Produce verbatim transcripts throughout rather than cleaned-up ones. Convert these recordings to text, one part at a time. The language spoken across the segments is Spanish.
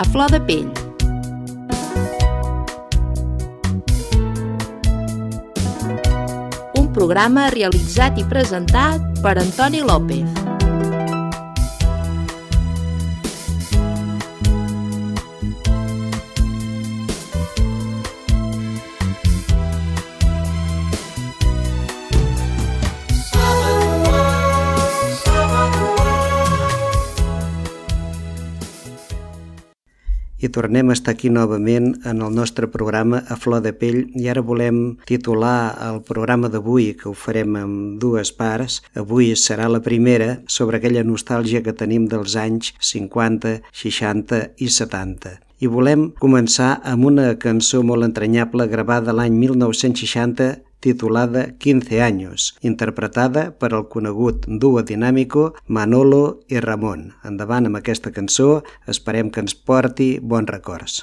flor de pell. Un programa realitzat i presentat per Antoni López. I tornem a estar aquí novament en el nostre programa A Flor de Pell i ara volem titular el programa d'avui, que ho farem en dues parts. Avui serà la primera sobre aquella nostàlgia que tenim dels anys cinquanta, seixanta i setanta. I volem començar amb una cançó molt entranyable gravada l'any mil nou-cents seixanta titulada quince años, interpretada per el conegut duo dinàmico Manolo i Ramon. Endavant amb aquesta cançó, esperem que ens porti bons records.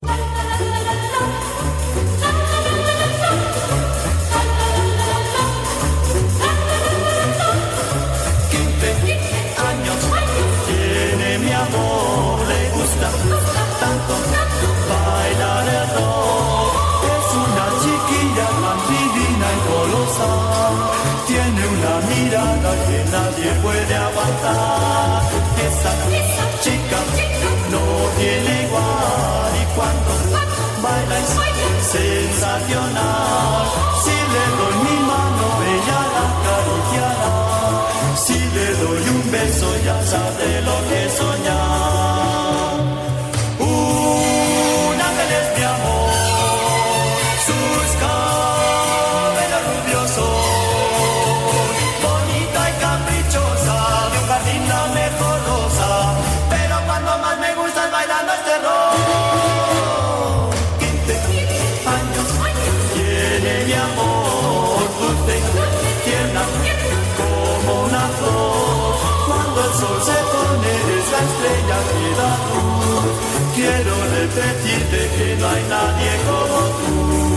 Tiene una mirada que nadie puede aguantar. Esa chica no tiene igual y cuando baila es sensacional. Si le doy mi mano ella la acariciará. Si le doy un beso ya sabe lo que es soñar. Un ángel es mi amor, sus cabellos rubiosos. Quiero repetirte que no hay nadie como tú.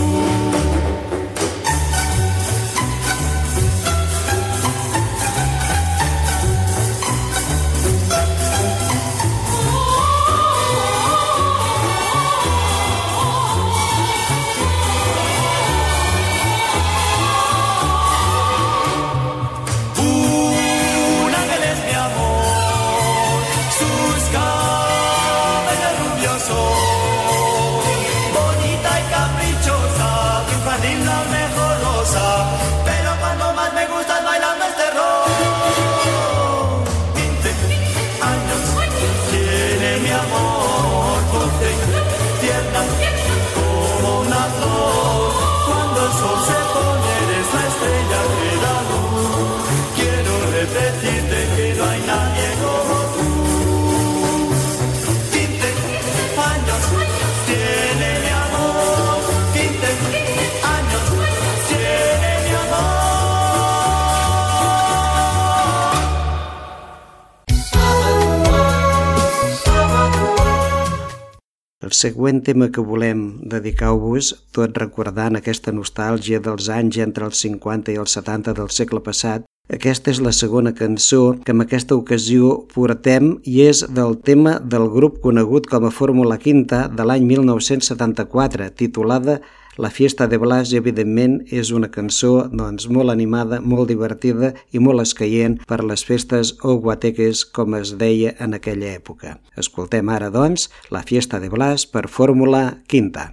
El següent tema que volem dedicar-vos, tot recordant aquesta nostàlgia dels anys entre els cinquanta i els setanta del segle passat, aquesta és la segona cançó que en aquesta ocasió portem i és del tema del grup conegut com a Fórmula Quinta de l'any mil nou-cents setanta-quatre, titulada La Fiesta de Blas, i evidentment és una cançó doncs, molt animada, molt divertida i molt escaient per les festes o guateques, com es deia en aquella època. Escoltem ara, doncs, La Fiesta de Blas per Fórmula Quinta.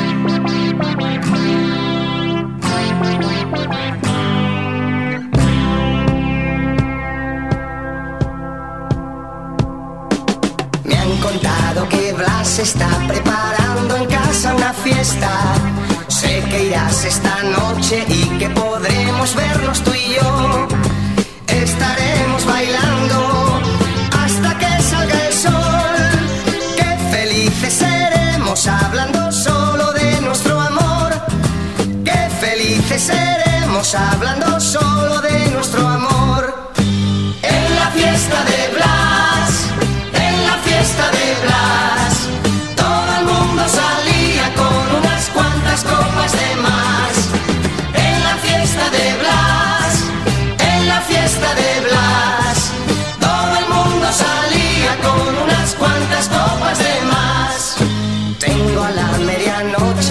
Me han contado que Blas está preparando en casa una fiesta. Sé que irás esta noche y que podremos vernos tú y yo. Estaremos bailando hasta que salga el sol. Qué felices seremos hablando solo de nuestro amor. Qué felices seremos hablando solo de nuestro amor. En la fiesta de Blas, en la fiesta de Blas, todo el mundo salía con unas cuantas copas de más. En la fiesta de Blas,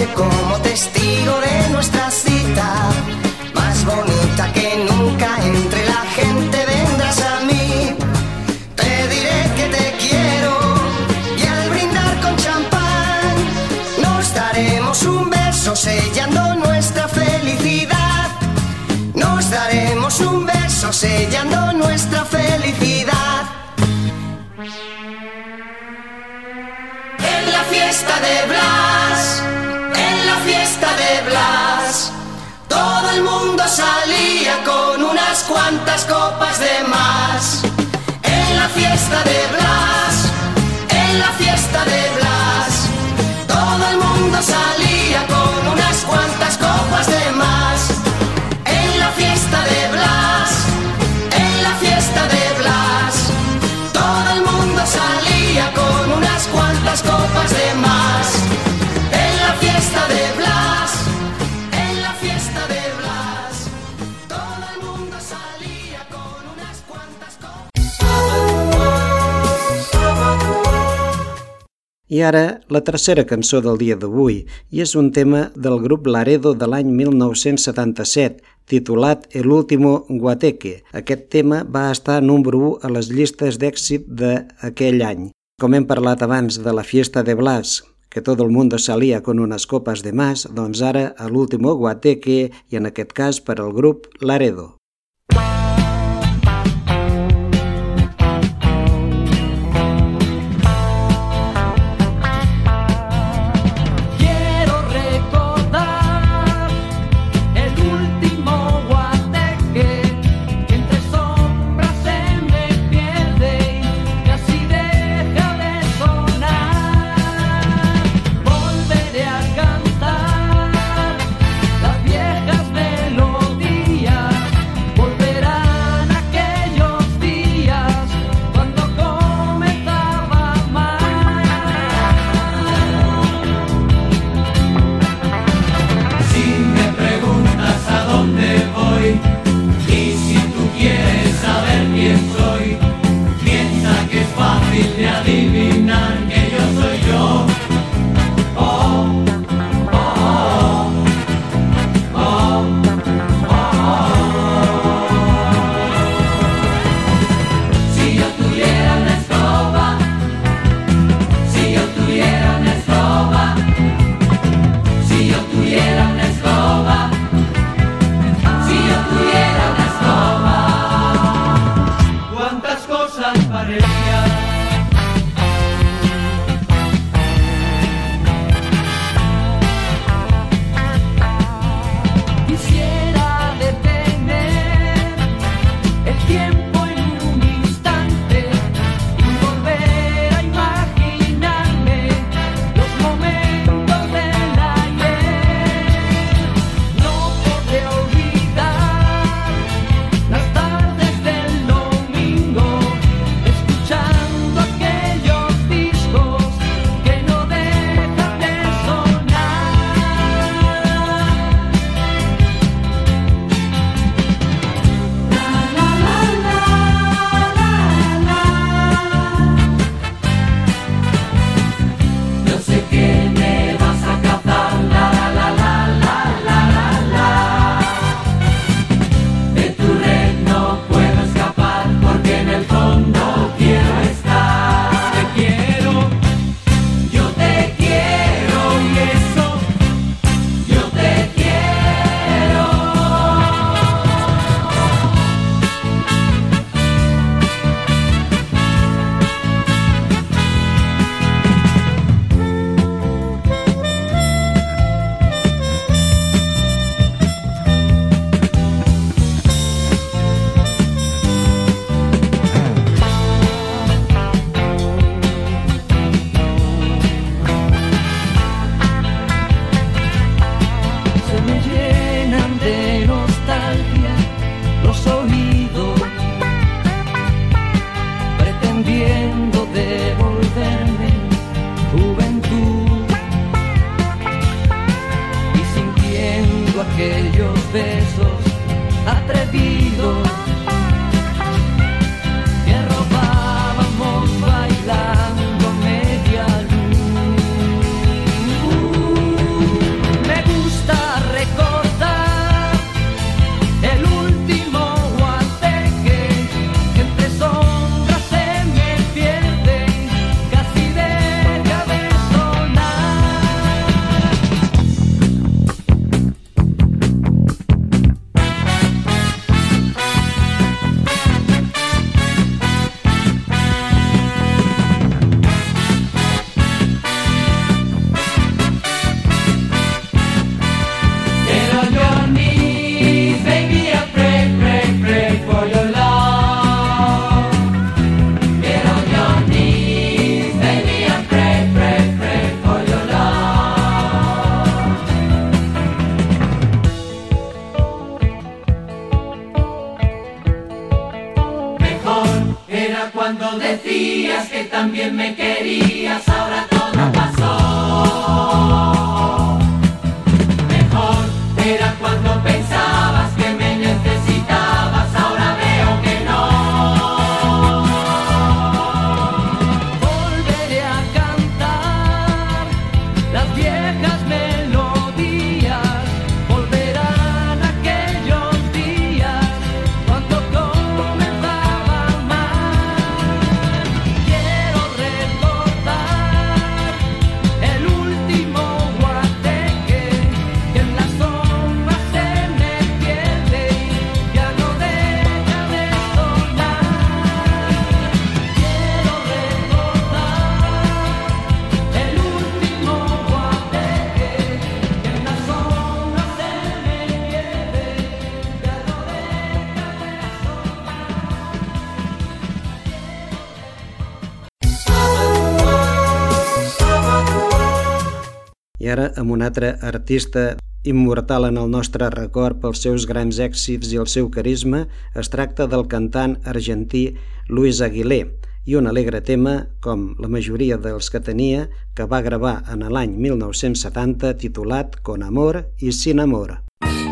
como testigo de nuestra cita, más bonita que nunca. Entre la gente vendrás a mí, te diré que te quiero y al brindar con champán nos daremos un beso sellando nuestra felicidad. Nos daremos un beso sellando nuestra felicidad. En la fiesta de Blas, en la fiesta de Blas, todo el mundo salía con unas cuantas copas de más. En la fiesta de Blas, en la fiesta de Blas, todo el mundo salía con unas cuantas copas de más. En la fiesta de Blas, en la fiesta de Blas, todo el mundo salía con unas cuantas copas de más. En la fiesta de Blas, en la fiesta de Blas, todo el mundo salía con unas cuantas copas. I ara, la tercera cançó del dia d'avui, i és un tema del grup Laredo de l'any mil nou-cents setanta-set, titulat El último guateque. Aquest tema va estar número u a les llistes d'èxit d'aquell any. Com hem parlat abans de la fiesta de Blas, que tot el món salía con unas copas de más, doncs ara El último guateque, i en aquest cas per al grup Laredo. Escuchar era cuando decías que también me querías, ahora todo pasó. Mejor era cuando pensabas que me necesitabas, ahora veo que no. Volveré a cantar las viejas melodías, volverán aquellos días cuando comenzaba mal. Quiero recordar el último guateque que en las sombras se me pierde y ya no deja de sonar. Quiero recordar el último guateque que en las sombras se me pierde y ya no deja de I ara amb un altre artista immortal en el nostre record pels seus grans èxits i el seu carisma, es tracta del cantant argentí Luis Aguilé i un alegre tema, com la majoria dels que tenia, que va gravar en l'any mil nou-cents setanta titulat Con amor y sin amor.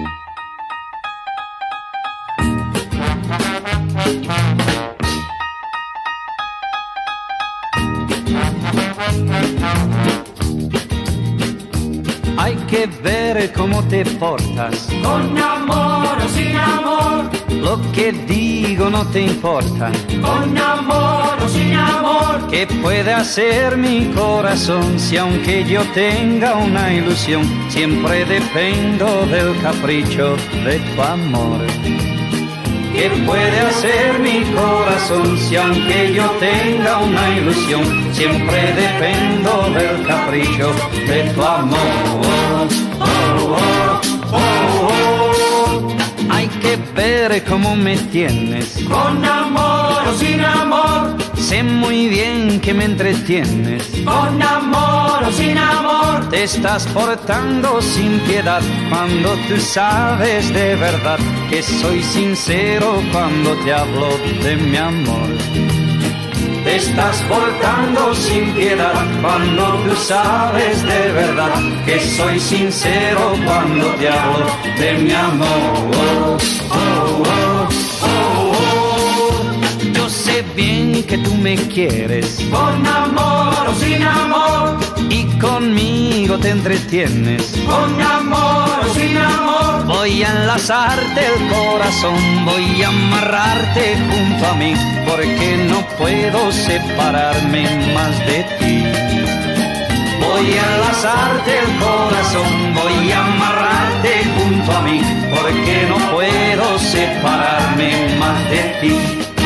Hay que ver cómo te portas, con amor o sin amor, lo que digo no te importa. con amor o sin amor, ¿Qué puede hacer mi corazón si aunque yo tenga una ilusión, siempre dependo del capricho de tu amor? ¿Qué puede hacer mi corazón si aunque yo tenga una ilusión, siempre dependo del capricho de tu amor? Oh, oh, oh, oh. Hay que ver cómo me tienes, con amor o sin amor, sé muy bien que me entretienes. con amor o sin amor, Te estás portando sin piedad cuando tú sabes de verdad que soy sincero cuando te hablo de mi amor. Te estás portando sin piedad cuando tú sabes de verdad que soy sincero cuando te hablo de mi amor. Oh, oh, oh, oh, oh. Yo sé bien que tú me quieres con amor o sin amor, y conmigo te entretienes. con amor o sin amor, Voy a enlazarte el corazón, voy a amarrarte junto a mí, porque no puedo separarme más de ti. Voy a enlazarte el corazón, voy a amarrarte junto a mí, porque no puedo separarme más de ti.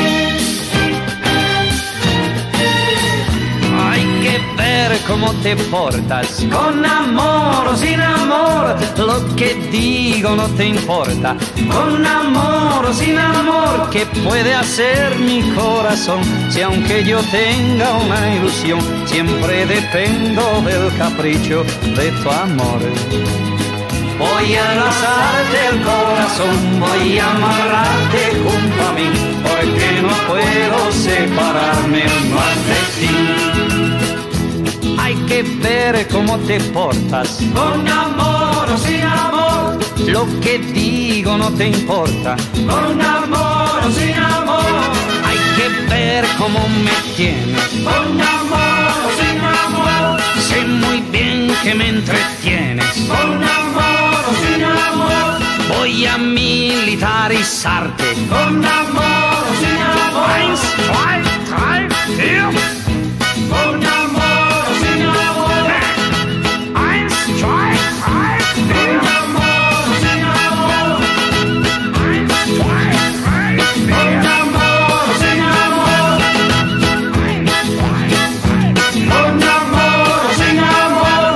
Hay que ver cómo te portas, con amor o sin amor, lo que digo no te importa. con amor o sin amor, ¿Qué puede hacer mi corazón si aunque yo tenga una ilusión, siempre dependo del capricho de tu amor? Voy a enlazarte el corazón, voy a amarrarte junto a mí, porque no puedo separarme más de ti. Hay que ver cómo te portas, con amor o sin amor, lo que digo no te importa. con amor o sin amor, Hay que ver cómo me tienes, con amor o sin amor, sé muy bien que me entretienes. con amor o sin amor, Voy a militarizarte. con amor o sin amor, Eins, zwei, drei, vier. con amor o sin amor, Eins, zwei, drei, vier. con amor o sin amor, Eins, zwei, drei, con vier. amor o sin amor, Eins, zwei, drei, vier. con amor o sin amor.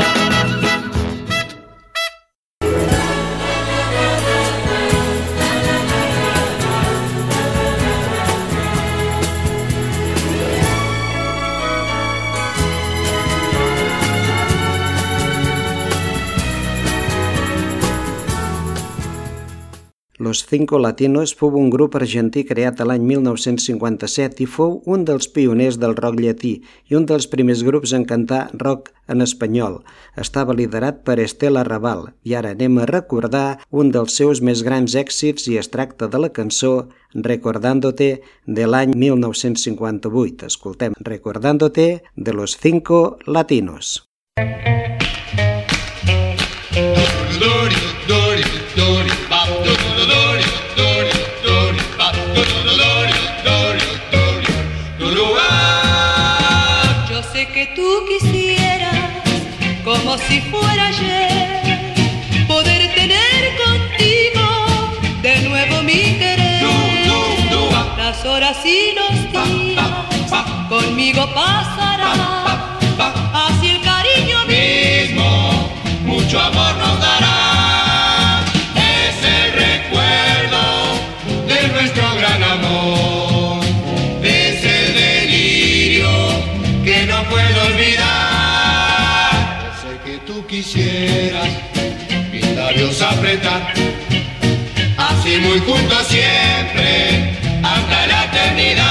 Los Cinco Latinos fou un grup argentí creat l'any mil nou-cents cinquanta-set i fou un dels pioners del rock llatí i un dels primers grups en cantar rock en espanyol. Estava liderat per Estela Raval i ara anem a recordar un dels seus més grans èxits i es tracta de la cançó Recordándote de l'any mil nou-cents cinquanta-vuit. Escoltem Recordándote de Los Cinco Latinos. Yo sé que tú quisieras, como si fuera ayer, poder tener contigo de nuevo mi querer. Las horas y los días conmigo pasarán, así el cariño mismo mucho amor nos dará. Es el recuerdo de nuestro gran amor, es el delirio que no puedo olvidar. Yo sé que tú quisieras mis labios apretar, así muy juntos siempre, hasta la eternidad.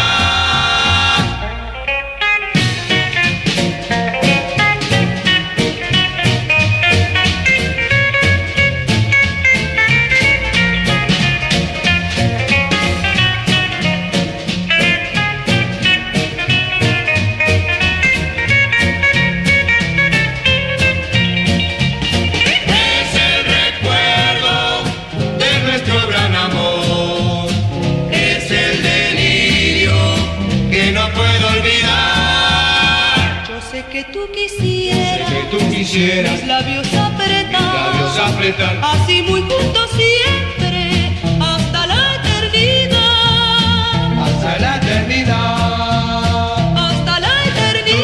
Mis labios apretar, labios apretar, así muy juntos siempre, hasta la eternidad, hasta la eternidad, hasta la eternidad.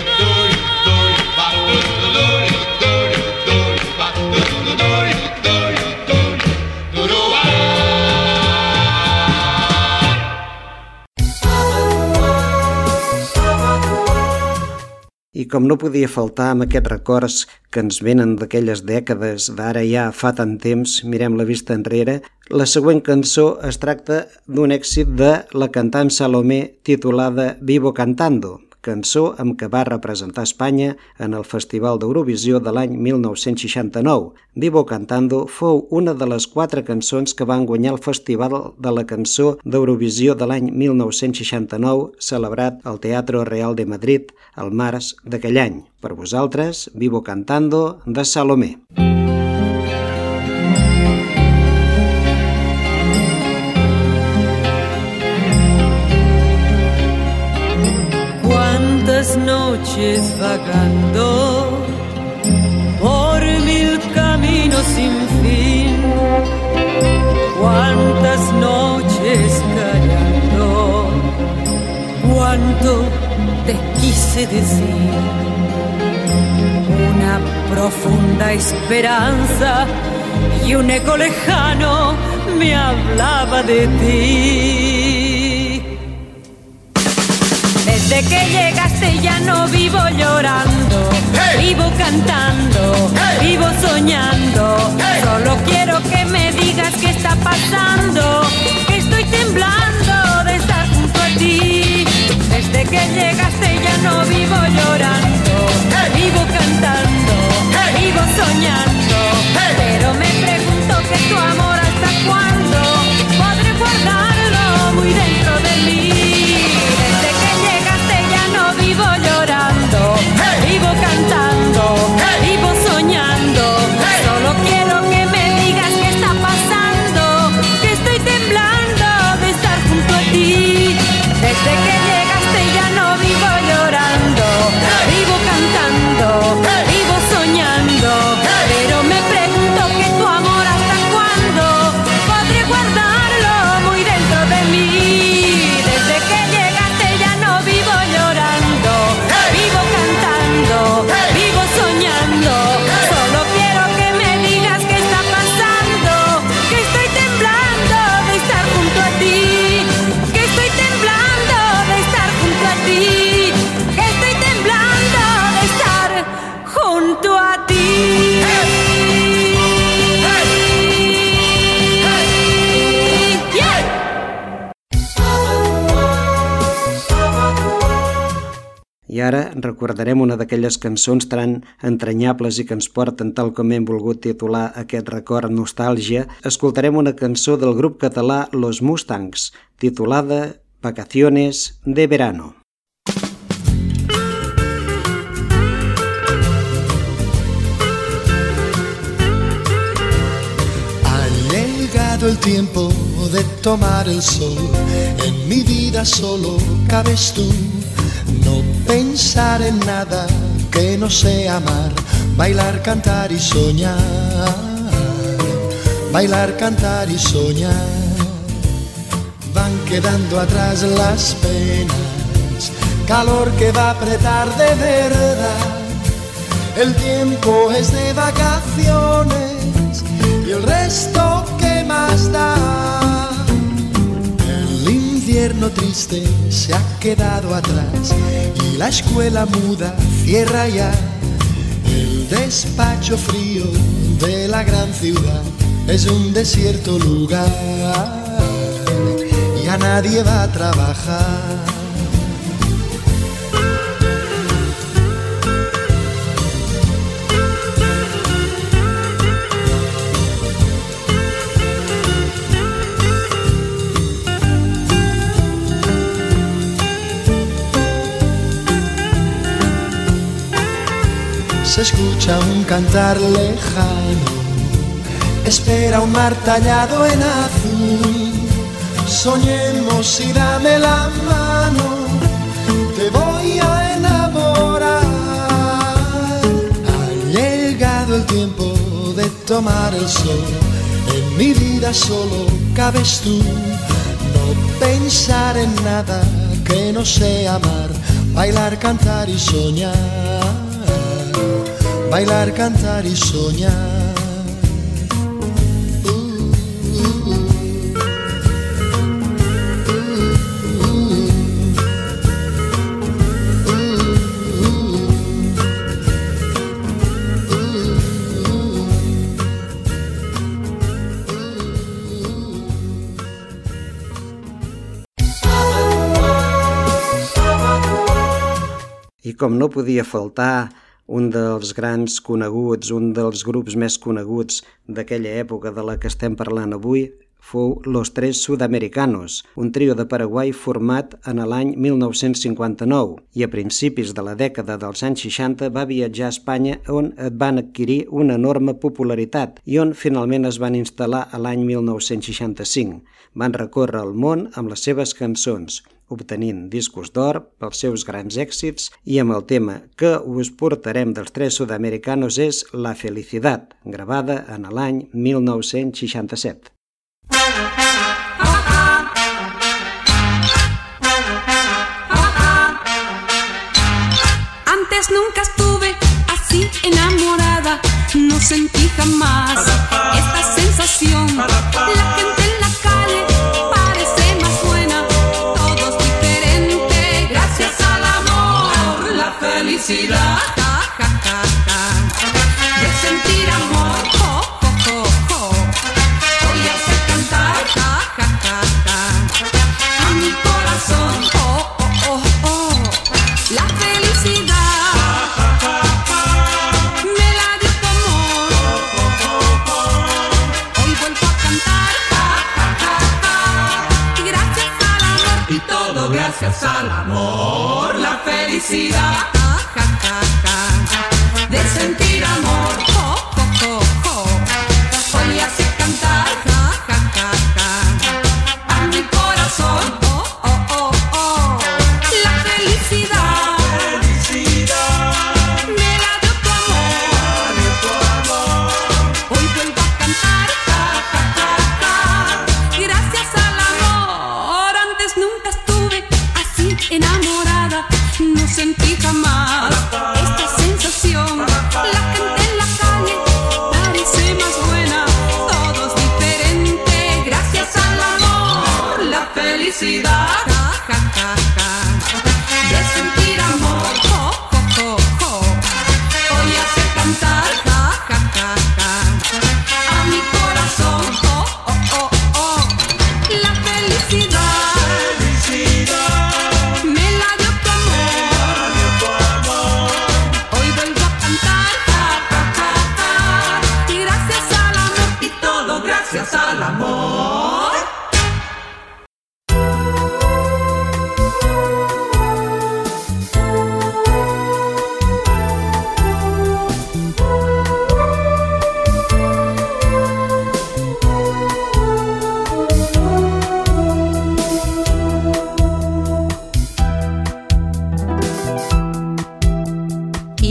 I com no podia faltar amb aquests records que ens venen d'aquelles dècades d'ara ja fa tant temps, mirem la vista enrere, la següent cançó es tracta d'un èxit de la cantant Salomé titulada Vivo Cantando, cançó amb què va representar Espanya en el Festival d'Eurovisió de l'any mil nou-cents seixanta-nou. Vivo Cantando fou una de les quatre cançons que van guanyar el Festival de la Cançó d'Eurovisió de l'any mil nou-cents seixanta-nou, celebrat al Teatro Real de Madrid al març d'aquell any. Per vosaltres, Vivo Cantando de Salomé. Cuántas noches vagando por mil caminos sin fin, cuántas noches callando, cuánto te quise decir, una profunda esperanza y un eco lejano me hablaba de ti. Desde que llegaste ya no vivo llorando, hey, vivo cantando, hey, vivo soñando, hey, solo quiero que me digas qué está pasando, que estoy temblando de estar junto a ti. Desde que llegaste ya no vivo llorando, hey, vivo cantando, hey, vivo soñando, hey, pero me pregunto que tu amor hasta cuándo podré guardarlo muy dentro de mí. Desde que llegaste ya no vivo llorando, hey, vivo cantando, hey, vivo soñando, hey, solo quiero que me digas qué está pasando, que estoy temblando de estar junto a ti. Desde que llegaste ya no vivo llorando, hey, vivo cantando, hey, vivo soñando, hey, pero me pregunto que tu amor hasta cuándo podré guardarlo muy dentro de mí. Desde que llegaste ya no vivo llorando, hey, vivo cantando, hey, vivo soñando, hey, solo quiero que me digas qué está pasando, que estoy temblando de estar junto a ti, que estoy temblando de I ara recordarem una d'aquelles cançons tan entranyables i que ens porten, tal com hem volgut titular aquest record nostàlgia. Escoltarem una cançó del grup català Los Mustangs, titulada Vacaciones de Verano. El tiempo de tomar el sol, en mi vida solo cabes tú. No pensar en nada que no sea amar, bailar, cantar y soñar. Bailar, cantar y soñar. Van quedando atrás las penas, calor que va a apretar de verdad. El tiempo es de vacaciones y el resto que más da. El invierno triste se ha quedado atrás y la escuela muda cierra ya. El despacho frío de la gran ciudad es un desierto lugar, ya nadie va a trabajar. Se escucha un cantar lejano, espera un mar tallado en azul. Soñemos y dame la mano, te voy a enamorar. Ha llegado el tiempo de tomar el sol, en mi vida solo cabes tú. No pensar en nada que no sea amar, bailar, cantar y soñar. Bailar, cantar y soñar. Uh, uh, uh. I com no podia faltar, un dels grans coneguts, un dels grups més coneguts d'aquella època de la que estem parlant avui, fou Los Tres Sudamericanos, un trio de Paraguai format en l'any mil nou-cents cinquanta-nou i a principis de la dècada dels anys seixanta va viatjar a Espanya, on et van adquirir una enorme popularitat i on finalment es van instal·lar a l'any mil nou-cents seixanta-cinc. Van recórrer el món amb les seves cançons, obtenint discos d'or pels seus grans èxits, i amb el tema que us portarem dels Tres Sudamericanos és La Felicidad, gravada en l'any mil nou-cents seixanta-set. Antes nunca estuve así enamorada, no sentí jamás esta sensación. La gente en la calle parece más buena, todo es diferente gracias al amor. La felicidad, ja, ja, ja, ja, de sentir amor, jo, jo, jo, jo. Hoy hace cantar, ja, ja, ja, ja, a mi corazón, oh, oh, oh, oh. La felicidad me la dio tu amor. Hoy vuelvo a cantar, ja, ja, ja, ja. Y gracias al amor, y todo gracias al amor. La felicidad, ja, ja, ja, ja, de sentir amor, jo, jo, jo, jo. Hoy hace cantar, ja, ja, ja, ja, a mi corazón, oh, oh, oh, oh. La felicidad me la dio tu amor. Hoy vuelvo a cantar, ja, ja, ja, ja, gracias al amor. Antes nunca estuve así enamorada, no sentí jamás esta sensación. La gente en la calle parece más buena, todo es diferente gracias al amor. La felicidad, ja, ja, ja, ja, de sentir amor, jo, jo, jo, jo. Hoy hace cantar, ja, ja, ja, ja, a mi corazón, oh, oh, oh, oh. La felicidad me la dio tu amor.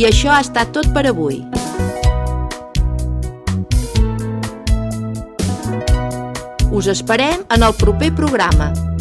I això ha estat tot per avui. Us esperem en el proper programa.